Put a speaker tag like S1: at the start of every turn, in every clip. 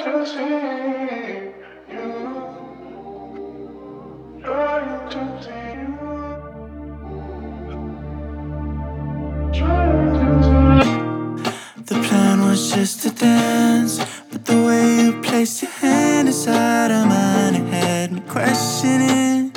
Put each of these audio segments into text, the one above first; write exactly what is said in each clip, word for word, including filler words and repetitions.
S1: to see you, trying to see you, trying to see you. The plan was just to dance, but the way you placed your hand inside of mine, it had me questioning.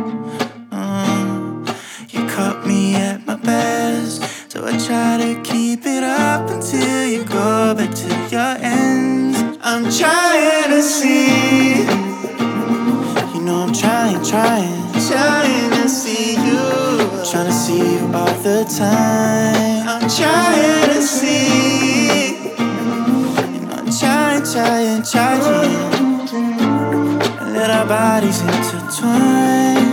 S1: Uh, you caught me at my best, so I try to keep it up until you go back to your ends. I'm trying to see, you know I'm trying, trying, trying to see you, trying to see you all the time. I'm trying to see, you know I'm trying, trying, trying, and let our bodies intertwine.